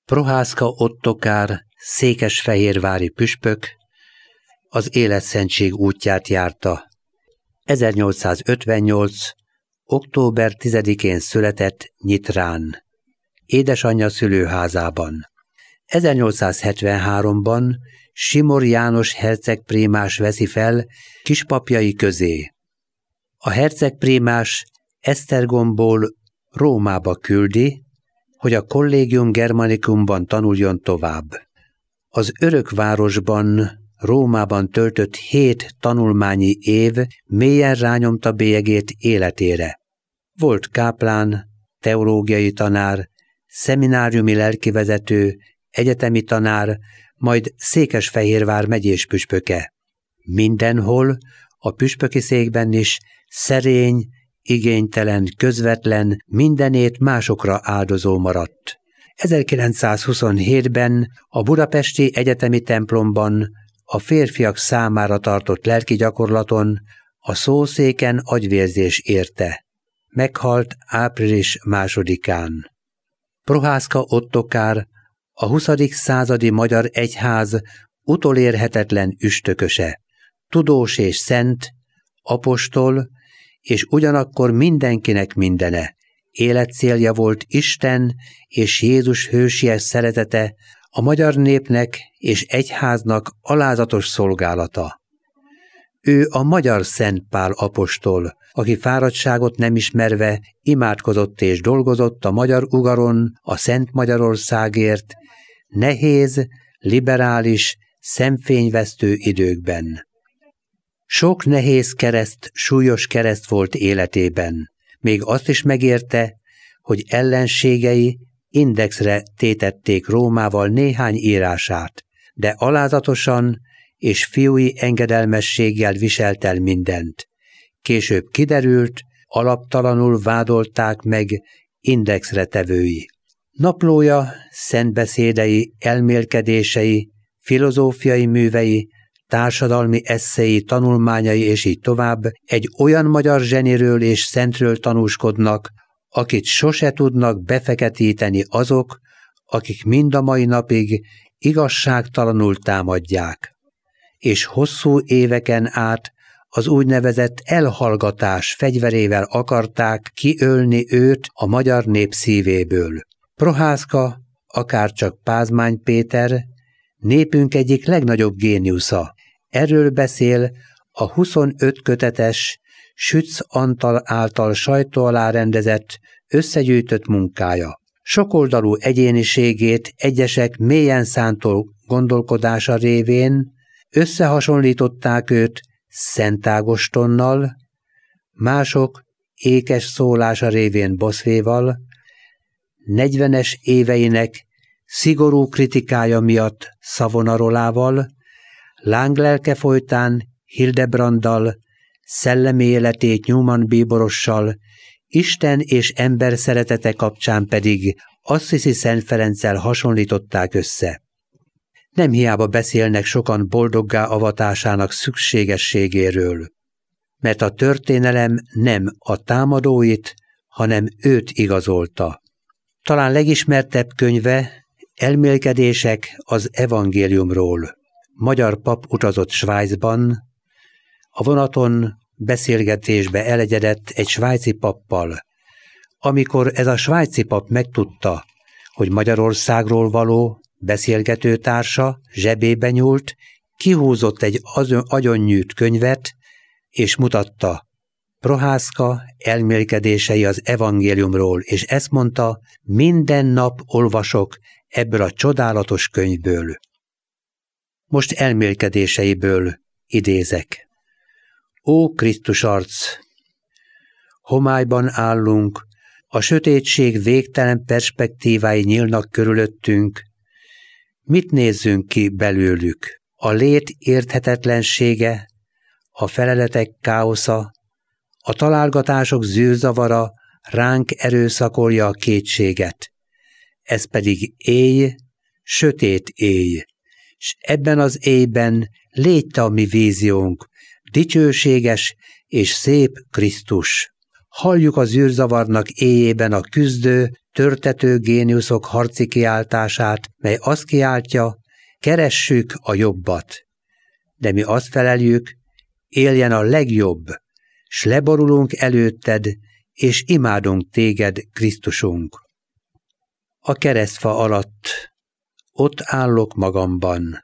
Prohászka Ottokár székesfehérvári püspök az életszentség útját járta. 1858. október 10-én született Nyitrán, édesanyja szülőházában. 1873-ban Simor János hercegprímás veszi fel kispapjai közé. A hercegprímás Esztergomból Rómába küldi, hogy a Collegium Germanicumban tanuljon tovább. Az Örökvárosban, Rómában töltött 7 tanulmányi év mélyen rányomta bélyegét életére. Volt káplán, teológiai tanár, szemináriumi lelkivezető, egyetemi tanár, majd Székesfehérvár megyés püspöke. Mindenhol, a püspöki székben is szerény, igénytelen, közvetlen, mindenét másokra áldozó maradt. 1927-ben a budapesti egyetemi templomban a férfiak számára tartott lelki gyakorlaton a szószéken agyvérzés érte. Meghalt április 2-án. Prohászka Ottokár a 20. századi magyar egyház utolérhetetlen üstököse, tudós és szent, apostol, és ugyanakkor mindenkinek mindene. Életcélja volt Isten és Jézus hősies szeretete, a magyar népnek és egyháznak alázatos szolgálata. Ő a magyar Szent Pál apostol, aki fáradtságot nem ismerve imádkozott és dolgozott a magyar ugaron, a Szent Magyarországért, nehéz, liberális, szemfényvesztő időkben. Sok nehéz kereszt, súlyos kereszt volt életében. Még azt is megérte, hogy ellenségei indexre tétették Rómával néhány írását, de alázatosan és fiúi engedelmességgel viselt el mindent. Később kiderült, alaptalanul vádolták meg indexre tevői. Naplója, szentbeszédei, elmélkedései, filozófiai művei, társadalmi esszei, tanulmányai és így tovább egy olyan magyar zseniről és szentről tanúskodnak, akit sose tudnak befeketíteni azok, akik mind a mai napig igazságtalanul támadják, és hosszú éveken át az úgynevezett elhallgatás fegyverével akarták kiölni őt a magyar nép szívéből. Prohászka, akárcsak Pázmány Péter, népünk egyik legnagyobb géniusza. Erről beszél a 25 kötetes Sütz Antal által sajtó alá rendezett, összegyűjtött munkája. Sokoldalú egyéniségét egyesek mélyen szántó gondolkodása révén összehasonlították őt Szent Ágostonnal, mások ékes szólása révén Bossuetval, 40-es éveinek szigorú kritikája miatt Savonarolával, lánglelke folytán Hildebranddal, szellemi életét Newman bíborossal, Isten és ember szeretete kapcsán pedig Assisi Szent Ferenccel hasonlították össze. Nem hiába beszélnek sokan boldoggá avatásának szükségességéről, mert a történelem nem a támadóit, hanem őt igazolta. Talán legismertebb könyve Elmélkedések az evangéliumról. Magyar pap utazott Svájcban, a vonaton beszélgetésbe elegyedett egy svájci pappal. Amikor ez a svájci pap megtudta, hogy Magyarországról való beszélgetőtársa zsebébe nyúlt, kihúzott egy agyonnyűjt könyvet, és mutatta Prohászka elmélkedései az evangéliumról, és ezt mondta, minden nap olvasok ebből a csodálatos könyvből. Most elmélkedéseiből idézek. Ó Krisztus arc! Homályban állunk, a sötétség végtelen perspektívái nyílnak körülöttünk. Mit nézzünk ki belőlük? A lét érthetetlensége, a feleletek káosza, a találgatások zűrzavara ránk erőszakolja a kétséget. Ez pedig éj, sötét éj, s ebben az éjben légy te a mi víziónk, dicsőséges és szép Krisztus. Halljuk az űrzavarnak éjében a küzdő, törtető géniuszok harci kiáltását, mely azt kiáltja, keressük a jobbat. De mi azt feleljük, éljen a legjobb, s leborulunk előtted, és imádunk téged, Krisztusunk. A keresztfa alatt ott állok magamban.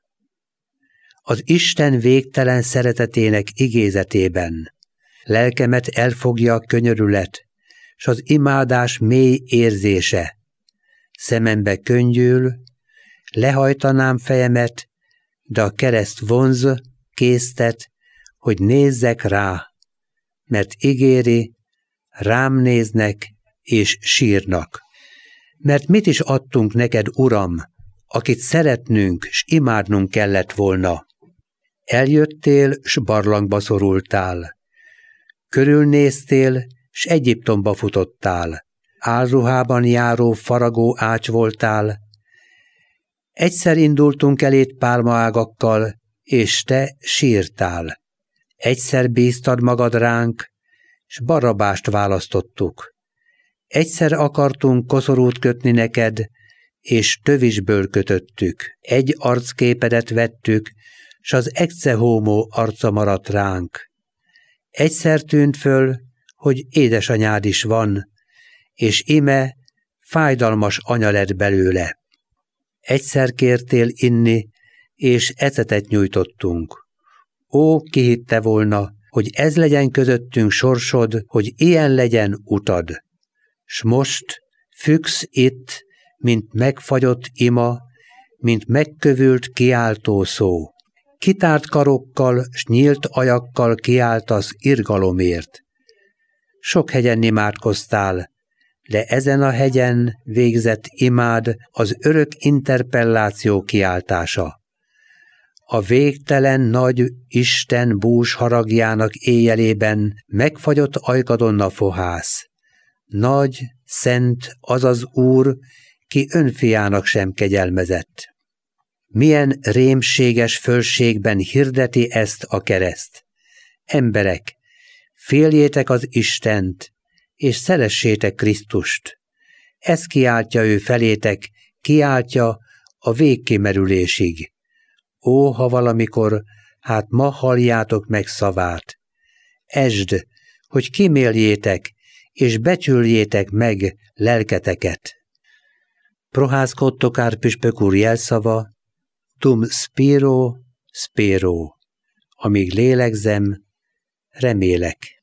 Az Isten végtelen szeretetének igézetében lelkemet elfogja a könyörület, s az imádás mély érzése. Szemembe könnyül, lehajtanám fejemet, de a kereszt vonz, késztet, hogy nézzek rá, mert ígéri, rám néznek és sírnak. Mert mit is adtunk neked, Uram, akit szeretnünk s imádnunk kellett volna? Eljöttél, s barlangba szorultál. Körülnéztél, s Egyiptomba futottál. Álruhában járó faragó ács voltál. Egyszer indultunk eléd pálmaágakkal, és te sírtál. Egyszer bíztad magad ránk, s Barabást választottuk. Egyszer akartunk koszorút kötni neked, és tövisből kötöttük. Egy arcképedet vettük, s az ecce homo arca maradt ránk. Egyszer tűnt föl, hogy édesanyád is van, és ime fájdalmas anya lett belőle. Egyszer kértél inni, és ecetet nyújtottunk. Ó, ki hitte volna, hogy ez legyen közöttünk sorsod, hogy ilyen legyen utad. S most függsz itt, mint megfagyott ima, mint megkövült kiáltó szó. Kitárt karokkal s nyílt ajakkal kiáltasz irgalomért. Sok hegyen imádkoztál, de ezen a hegyen végzett imád az örök interpelláció kiáltása. A végtelen nagy Isten bús haragjának éjjelében megfagyott ajkadonna fohász. Nagy, szent az az Úr, ki önfiának sem kegyelmezett. Milyen rémséges fölségben hirdeti ezt a kereszt. Emberek, féljétek az Istent, és szeressétek Krisztust. Ez kiáltja ő felétek, kiáltja a végkimerülésig. Ó, ha valamikor, hát ma halljátok meg szavát. Esd, hogy kiméljétek, és becsüljétek meg lelketeket. Prohászkodtok árpüspök úr jelszava, tum spiro, spero, amíg lélegzem, remélek.